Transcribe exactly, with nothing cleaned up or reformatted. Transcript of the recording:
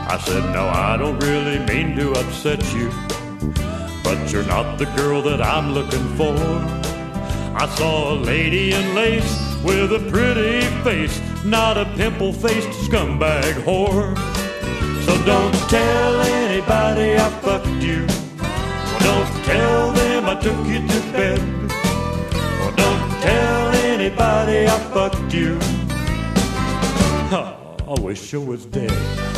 I said, no, I don't really mean to upset you, but you're not the girl that I'm looking for. I saw a lady in lace with a pretty face, not a pimple-faced scumbag whore. So don't tell anybody I fucked you. Don't tell them I took you to bed. Well, don't tell anybody I fucked you. Oh, I wish I was dead.